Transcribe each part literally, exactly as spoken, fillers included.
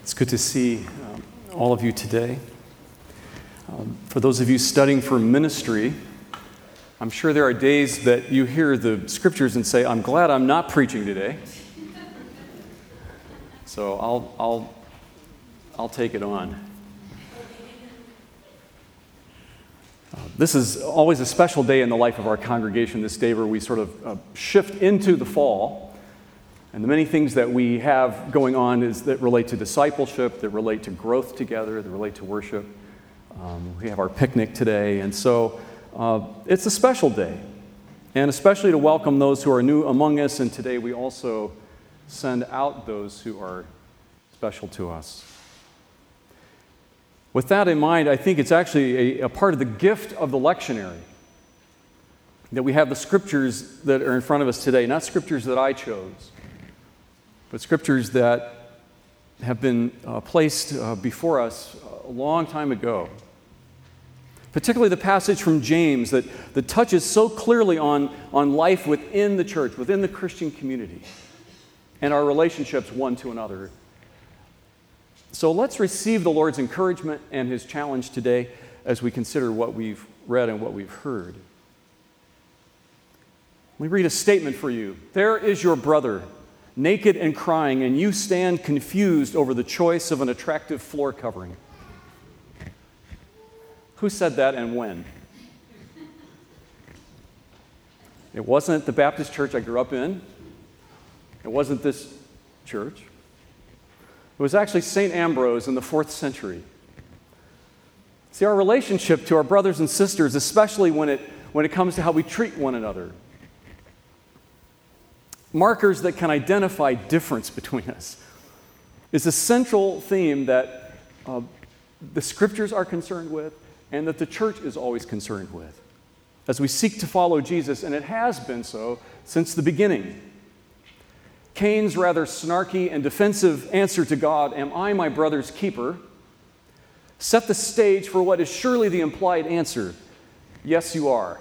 It's good to see um, all of you today. Um, for those of you studying for ministry, I'm sure there are days that you hear the scriptures and say, I'm glad I'm not preaching today. So I'll, I'll, I'll take it on. Uh, this is always a special day in the life of our congregation, this day where we sort of uh, shift into the fall. And the many things that we have going on is that relate to discipleship, that relate to growth together, that relate to worship. Um, we have our picnic today, and so uh, it's a special day. And especially to welcome those who are new among us, and today we also send out those who are special to us. With that in mind, I think it's actually a, a part of the gift of the lectionary that we have the scriptures that are in front of us today, not scriptures that I chose, but scriptures that have been uh, placed uh, before us a long time ago. Particularly the passage from James that, that touches so clearly on, on life within the church, within the Christian community, and our relationships one to another. So let's receive the Lord's encouragement and His challenge today as we consider what we've read and what we've heard. Let me read a statement for you. There is your brother, naked and crying, and you stand confused over the choice of an attractive floor covering. Who said that and when? It wasn't the Baptist church I grew up in. It wasn't this church. It was actually Saint Ambrose in the fourth century. See, our relationship to our brothers and sisters, especially when it, when it comes to how we treat one another, markers that can identify difference between us, is a central theme that uh, the scriptures are concerned with and that the church is always concerned with as we seek to follow Jesus, and it has been so since the beginning. Cain's rather snarky and defensive answer to God, "Am I my brother's keeper?" set the stage for what is surely the implied answer, "Yes, you are."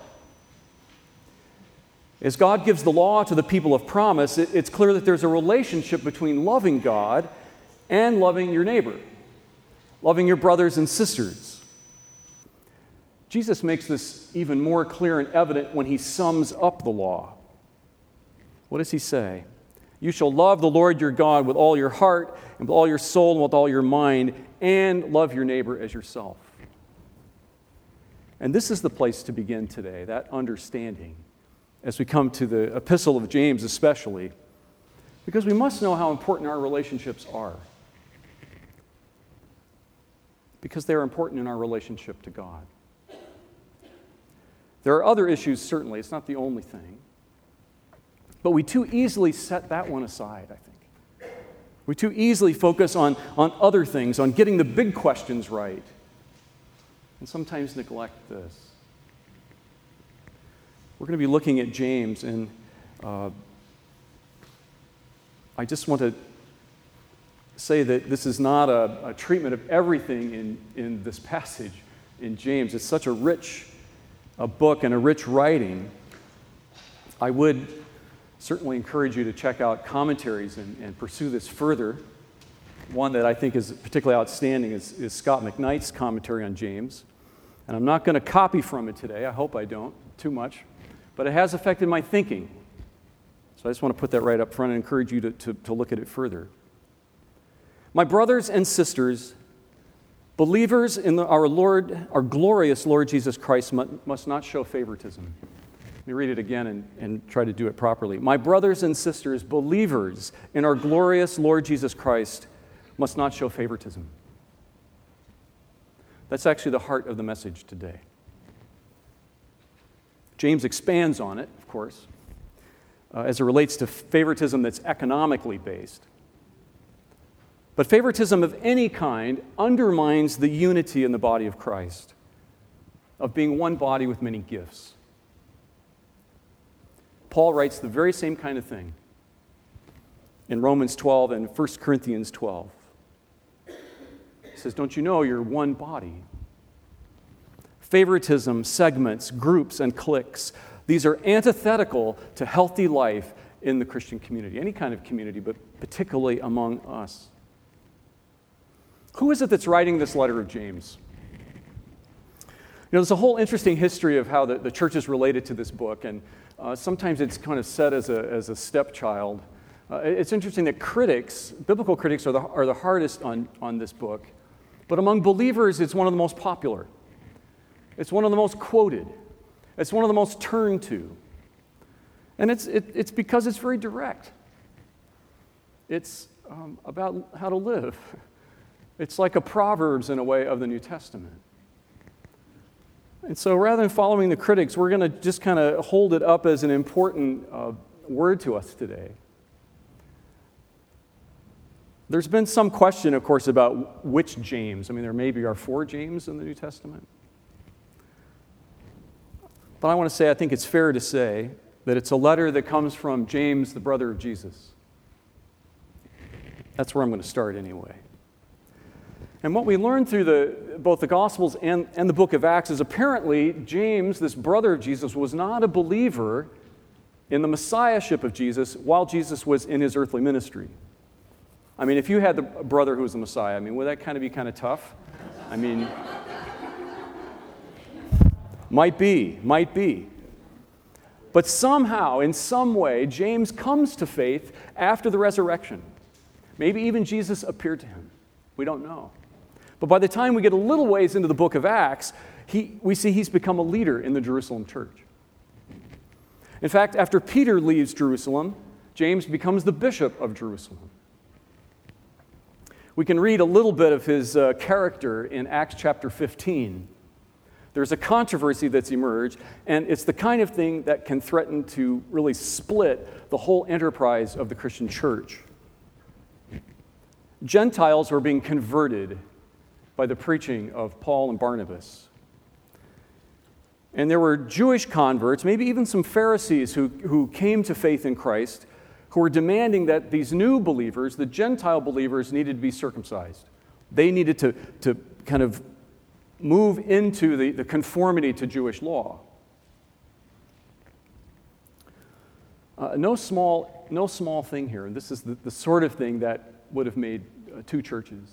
As God gives the law to the people of promise, it, it's clear that there's a relationship between loving God and loving your neighbor, loving your brothers and sisters. Jesus makes this even more clear and evident when he sums up the law. What does he say? You shall love the Lord your God with all your heart and with all your soul and with all your mind, and love your neighbor as yourself. And this is the place to begin today, that understanding, as we come to the epistle of James especially, because we must know how important our relationships are. Because they're important in our relationship to God. There are other issues, certainly. It's not the only thing. But we too easily set that one aside, I think. We too easily focus on, on other things, on getting the big questions right, and sometimes neglect this. We're going to be looking at James, and uh, I just want to say that this is not a, a treatment of everything in, in this passage in James. It's such a rich a book and a rich writing. I would certainly encourage you to check out commentaries and, and pursue this further. One that I think is particularly outstanding is, is Scott McKnight's commentary on James. And I'm not going to copy from it today. I hope I don't too much. But it has affected my thinking. So I just want to put that right up front and encourage you to, to, to look at it further. My brothers and sisters, believers in the, our Lord, our glorious Lord Jesus Christ must not show favoritism. Let me read it again and, and try to do it properly. My brothers and sisters, believers in our glorious Lord Jesus Christ must not show favoritism. That's actually the heart of the message today. James expands on it, of course, uh, as it relates to favoritism that's economically based. But favoritism of any kind undermines the unity in the body of Christ, of being one body with many gifts. Paul writes the very same kind of thing in Romans twelve and First Corinthians twelve. He says, don't you know you're one body? Favoritism, segments, groups, and cliques, these are antithetical to healthy life in the Christian community, any kind of community, but particularly among us. Who is it that's writing this letter of James? You know, there's a whole interesting history of how the, the church is related to this book, and uh, sometimes it's kind of set as a, as a stepchild. Uh, it's interesting that critics, biblical critics, are the, are the hardest on, on this book, but among believers, it's one of the most popular. It's one of the most quoted. It's one of the most turned to. And it's, it, it's because it's very direct. It's um, about how to live. It's like a Proverbs, in a way, of the New Testament. And so rather than following the critics, we're going to just kind of hold it up as an important uh, word to us today. There's been some question, of course, about which James. I mean, there maybe are four James in the New Testament. But I want to say, I think it's fair to say that it's a letter that comes from James, the brother of Jesus. That's where I'm going to start anyway. And what we learn through the, both the Gospels and, and the book of Acts is apparently James, this brother of Jesus, was not a believer in the messiahship of Jesus while Jesus was in his earthly ministry. I mean, if you had the brother who was the Messiah, I mean, would that kind of be kind of tough? I mean, might be, might be. But somehow, in some way, James comes to faith after the resurrection. Maybe even Jesus appeared to him. We don't know. But by the time we get a little ways into the book of Acts, he, we see he's become a leader in the Jerusalem church. In fact, after Peter leaves Jerusalem, James becomes the bishop of Jerusalem. We can read a little bit of his uh, character in Acts chapter fifteen. There's a controversy that's emerged, and it's the kind of thing that can threaten to really split the whole enterprise of the Christian church. Gentiles were being converted by the preaching of Paul and Barnabas. And there were Jewish converts, maybe even some Pharisees who, who came to faith in Christ, who were demanding that these new believers, the Gentile believers, needed to be circumcised. They needed to, to kind of move into the, the conformity to Jewish law. Uh, no small, no small thing here. This is the, the sort of thing that would have made uh, two churches.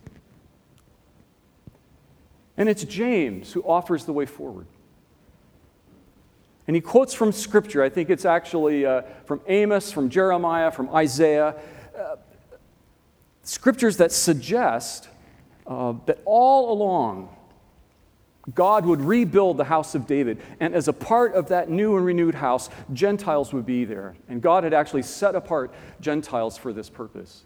And it's James who offers the way forward. And he quotes from Scripture. I think it's actually uh, from Amos, from Jeremiah, from Isaiah. Uh, scriptures that suggest uh, that all along, God would rebuild the house of David. And as a part of that new and renewed house, Gentiles would be there. And God had actually set apart Gentiles for this purpose.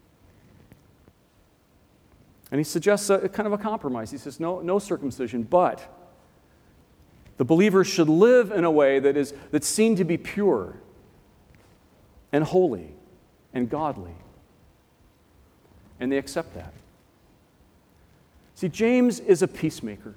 And he suggests a, kind of a compromise. He says, no, no circumcision, but the believers should live in a way that is that's seen to be pure and holy and godly. And they accept that. See, James is a peacemaker.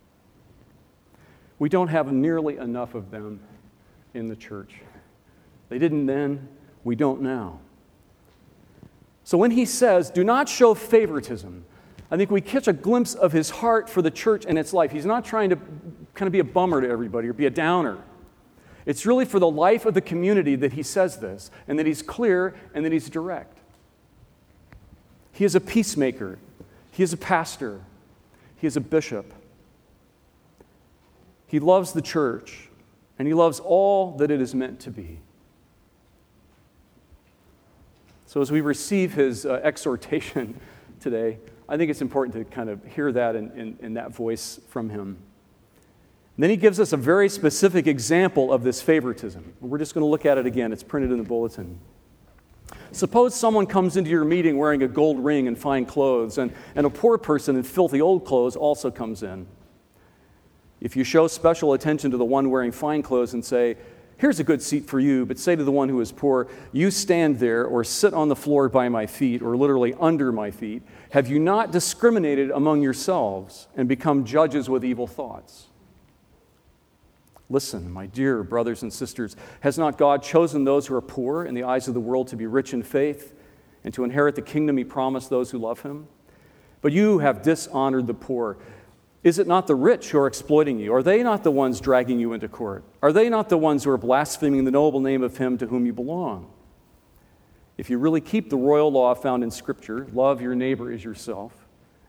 We don't have nearly enough of them in the church. They didn't then, we don't now. So when he says, do not show favoritism, I think we catch a glimpse of his heart for the church and its life. He's not trying to kind of be a bummer to everybody or be a downer. It's really for the life of the community that he says this, and that he's clear and that he's direct. He is a peacemaker. He is a pastor. He is a bishop. He loves the church, and he loves all that it is meant to be. So as we receive his uh, exhortation today, I think it's important to kind of hear that in, in, in that voice from him. And then he gives us a very specific example of this favoritism. We're just going to look at it again. It's printed in the bulletin. Suppose someone comes into your meeting wearing a gold ring and fine clothes, and, and a poor person in filthy old clothes also comes in. If you show special attention to the one wearing fine clothes and say, here's a good seat for you, but say to the one who is poor, you stand there or sit on the floor by my feet, or literally under my feet, have you not discriminated among yourselves and become judges with evil thoughts? Listen, my dear brothers and sisters, has not God chosen those who are poor in the eyes of the world to be rich in faith and to inherit the kingdom he promised those who love him? But you have dishonored the poor. Is it not the rich who are exploiting you? Are they not the ones dragging you into court? Are they not the ones who are blaspheming the noble name of him to whom you belong? If you really keep the royal law found in Scripture, love your neighbor as yourself,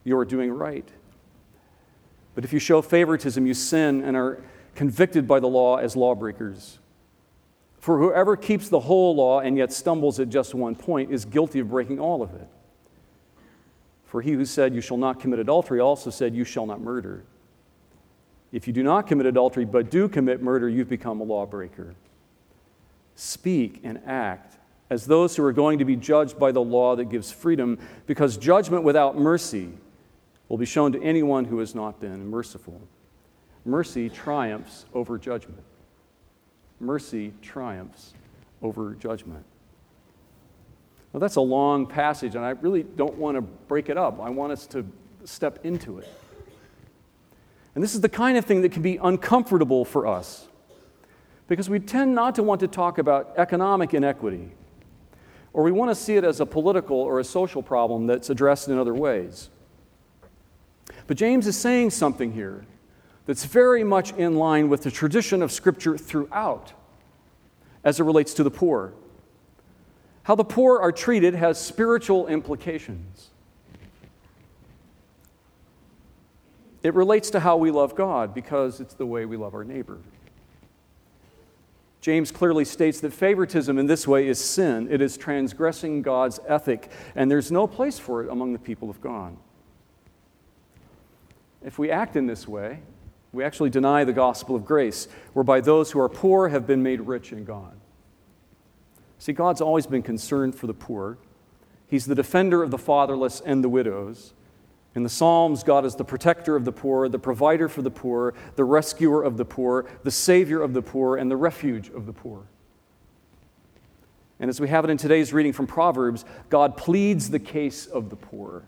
you are doing right. But if you show favoritism, you sin and are convicted by the law as lawbreakers. For whoever keeps the whole law and yet stumbles at just one point is guilty of breaking all of it. For he who said, you shall not commit adultery, also said, you shall not murder. If you do not commit adultery but do commit murder, you've become a lawbreaker. Speak and act as those who are going to be judged by the law that gives freedom, because judgment without mercy will be shown to anyone who has not been merciful. Mercy triumphs over judgment. Mercy triumphs over judgment. Now, that's a long passage, and I really don't want to break it up. I want us to step into it. And this is the kind of thing that can be uncomfortable for us, because we tend not to want to talk about economic inequity, or we want to see it as a political or a social problem that's addressed in other ways. But James is saying something here that's very much in line with the tradition of Scripture throughout as it relates to the poor. How the poor are treated has spiritual implications. It relates to how we love God because it's the way we love our neighbor. James clearly states that favoritism in this way is sin. It is transgressing God's ethic, and there's no place for it among the people of God. If we act in this way, we actually deny the gospel of grace, whereby those who are poor have been made rich in God. See, God's always been concerned for the poor. He's the defender of the fatherless and the widows. In the Psalms, God is the protector of the poor, the provider for the poor, the rescuer of the poor, the savior of the poor, and the refuge of the poor. And as we have it in today's reading from Proverbs, God pleads the case of the poor.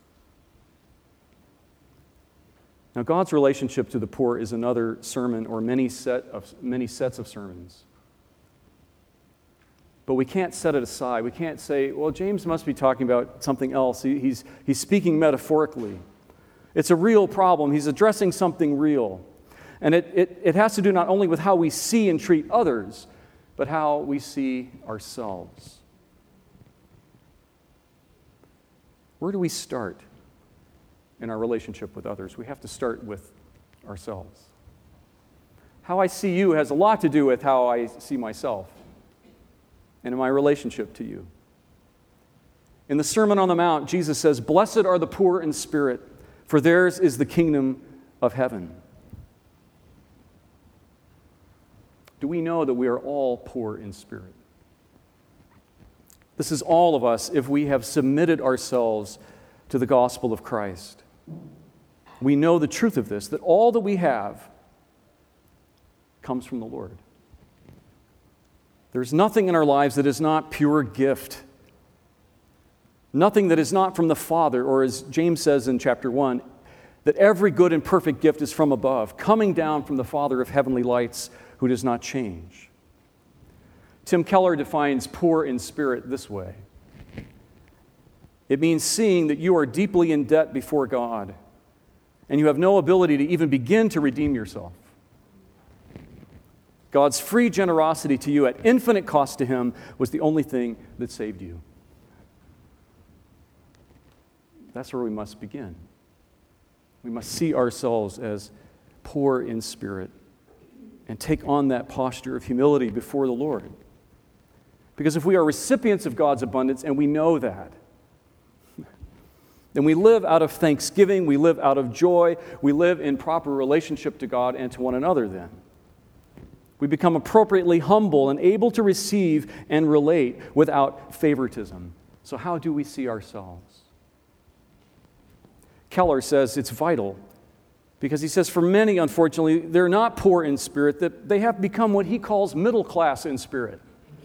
Now, God's relationship to the poor is another sermon or many set of many sets of sermons. But we can't set it aside. We can't say, well, James must be talking about something else. He, he's, he's speaking metaphorically. It's a real problem. He's addressing something real. And it, it, it has to do not only with how we see and treat others, but how we see ourselves. Where do we start in our relationship with others? We have to start with ourselves. How I see you has a lot to do with how I see myself and in my relationship to you. In the Sermon on the Mount, Jesus says, "Blessed are the poor in spirit, for theirs is the kingdom of heaven." Do we know that we are all poor in spirit? This is all of us if we have submitted ourselves to the gospel of Christ. We know the truth of this, that all that we have comes from the Lord. There's nothing in our lives that is not pure gift. Nothing that is not from the Father, or as James says in chapter one, that every good and perfect gift is from above, coming down from the Father of heavenly lights, who does not change. Tim Keller defines poor in spirit this way. It means seeing that you are deeply in debt before God, and you have no ability to even begin to redeem yourself. God's free generosity to you at infinite cost to Him was the only thing that saved you. That's where we must begin. We must see ourselves as poor in spirit and take on that posture of humility before the Lord. Because if we are recipients of God's abundance, and we know that, then we live out of thanksgiving, we live out of joy, we live in proper relationship to God and to one another then. We become appropriately humble and able to receive and relate without favoritism. So how do we see ourselves? Keller says it's vital because he says for many, unfortunately, they're not poor in spirit, that they have become what he calls middle class in spirit.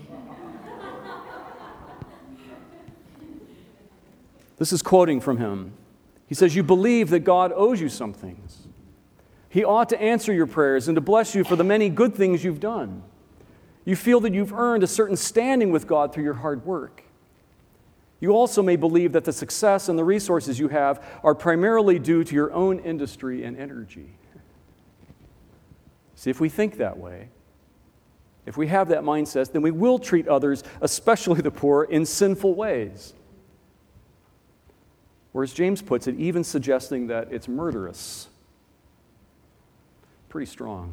This is quoting from him. He says, "You believe that God owes you some things. He ought to answer your prayers and to bless you for the many good things you've done. You feel that you've earned a certain standing with God through your hard work. You also may believe that the success and the resources you have are primarily due to your own industry and energy." See, if we think that way, if we have that mindset, then we will treat others, especially the poor, in sinful ways. Or as James puts it, even suggesting that it's murderous. Pretty strong.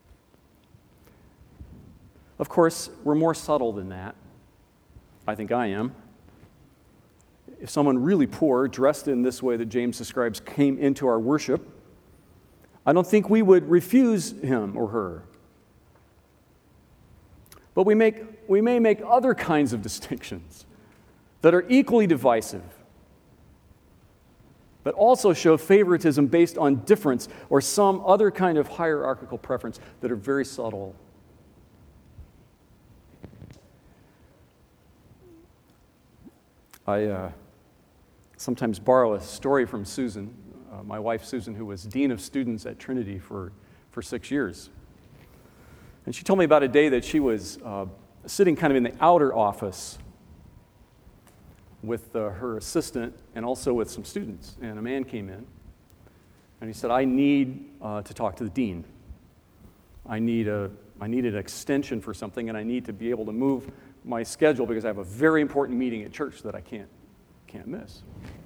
Of course, we're more subtle than that. I think I am. If someone really poor, dressed in this way that James describes, came into our worship, I don't think we would refuse him or her. But we make we may make other kinds of distinctions that are equally divisive, but also show favoritism based on difference or some other kind of hierarchical preference that are very subtle. I uh, sometimes borrow a story from Susan, uh, my wife Susan, who was dean of students at Trinity for, for six years. And she told me about a day that she was uh, sitting kind of in the outer office with uh, her assistant and also with some students. And a man came in and he said, I need uh, to talk to the dean. I need, a, I need an extension for something, and I need to be able to move my schedule because I have a very important meeting at church that I can't, can't miss.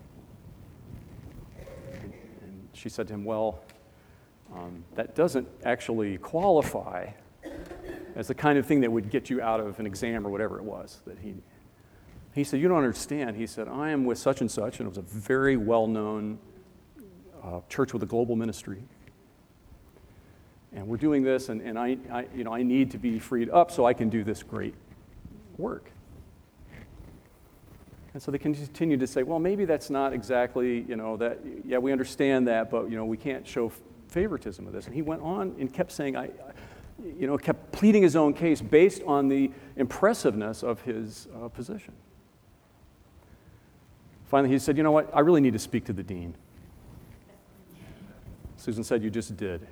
And, and she said to him, well, um, that doesn't actually qualify as the kind of thing that would get you out of an exam or whatever it was that he he said, you don't understand. He said, I am with such and such, and it was a very well-known uh, church with a global ministry. And we're doing this, and, and I, I, you know, I need to be freed up so I can do this great work. And so they continue to say, well, maybe that's not exactly, you know, that, yeah, we understand that, but, you know, we can't show favoritism with this. And he went on and kept saying, I, you know, kept pleading his own case based on the impressiveness of his uh, position. Finally, he said, you know what, I really need to speak to the dean. Susan said, you just did.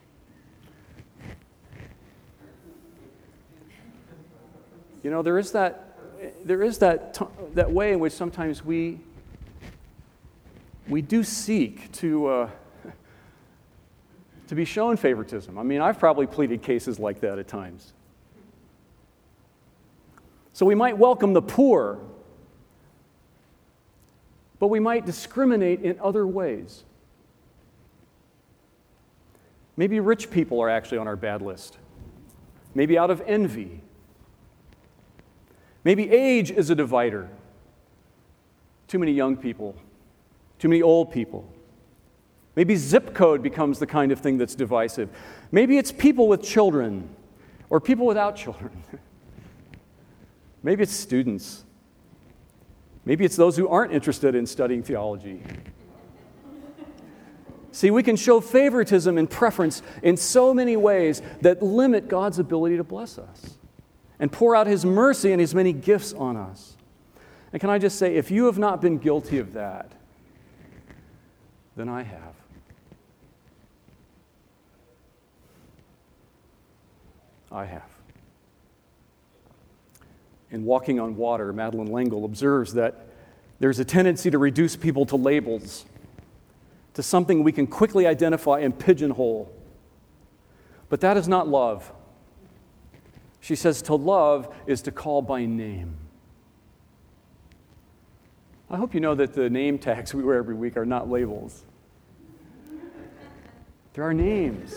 You know, there is that, there is that, t- that way in which sometimes we, we do seek to, uh, to be shown favoritism. I mean, I've probably pleaded cases like that at times. So we might welcome the poor, but we might discriminate in other ways. Maybe rich people are actually on our bad list. Maybe out of envy. Maybe age is a divider. Too many young people, too many old people. Maybe zip code becomes the kind of thing that's divisive. Maybe it's people with children or people without children. Maybe it's students. Maybe it's those who aren't interested in studying theology. See, we can show favoritism and preference in so many ways that limit God's ability to bless us and pour out His mercy and His many gifts on us. And can I just say, if you have not been guilty of that, then I have. I have. In Walking on Water, Madeleine L'Engle observes that there's a tendency to reduce people to labels, to something we can quickly identify and pigeonhole. But that is not love. She says to love is to call by name. I hope you know that the name tags we wear every week are not labels. There are names.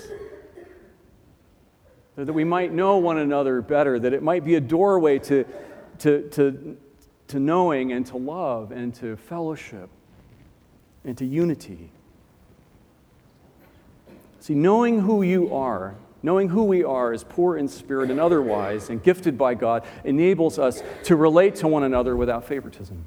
That we might know one another better, that it might be a doorway to, to, to, to knowing and to love and to fellowship and to unity. See, knowing who you are, knowing who we are as poor in spirit and otherwise and gifted by God enables us to relate to one another without favoritism.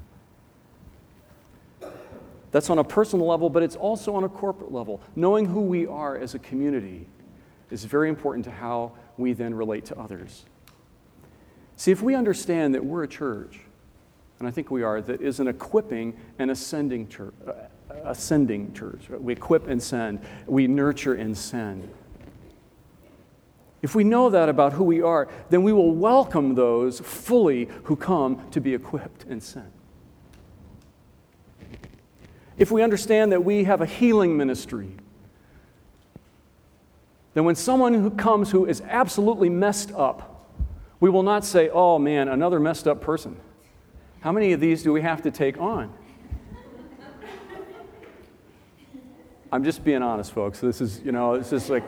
That's on a personal level, but it's also on a corporate level. Knowing who we are as a community is very important to how we then relate to others. See, if we understand that we're a church, and I think we are, that is an equipping and ascending church, uh, ascending church. We equip and send. We nurture and send. If we know that about who we are, then we will welcome those fully who come to be equipped and sent. If we understand that we have a healing ministry, then when someone who comes who is absolutely messed up, we will not say, oh man, another messed up person. How many of these do we have to take on? I'm just being honest, folks. This is, you know, it's just like,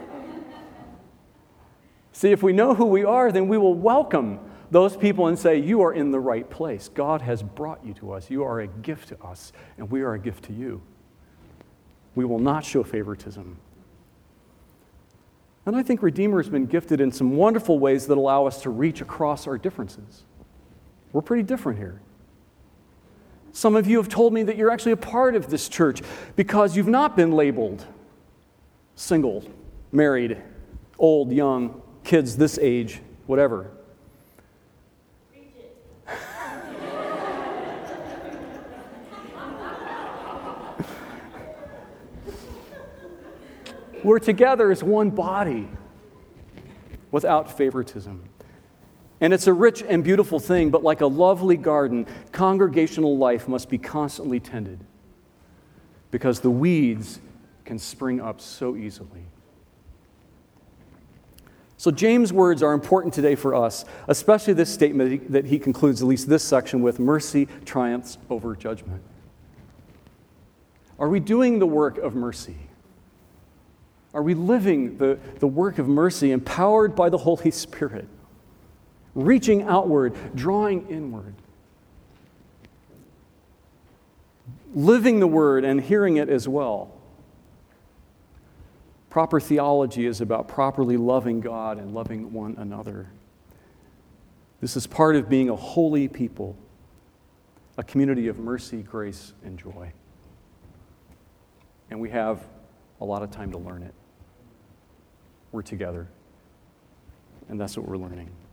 see, if we know who we are, then we will welcome those people and say, you are in the right place. God has brought you to us. You are a gift to us, and we are a gift to you. We will not show favoritism. And I think Redeemer has been gifted in some wonderful ways that allow us to reach across our differences. We're pretty different here. Some of you have told me that you're actually a part of this church because you've not been labeled single, married, old, young, kids this age, whatever. We're together as one body without favoritism. And it's a rich and beautiful thing, but like a lovely garden, congregational life must be constantly tended because the weeds can spring up so easily. So James' words are important today for us, especially this statement that he concludes at least this section with, mercy triumphs over judgment. Are we doing the work of mercy? Are we living the, the work of mercy empowered by the Holy Spirit? Reaching outward, drawing inward. Living the word and hearing it as well. Proper theology is about properly loving God and loving one another. This is part of being a holy people, a community of mercy, grace, and joy. And we have a lot of time to learn it. We're together, and that's what we're learning.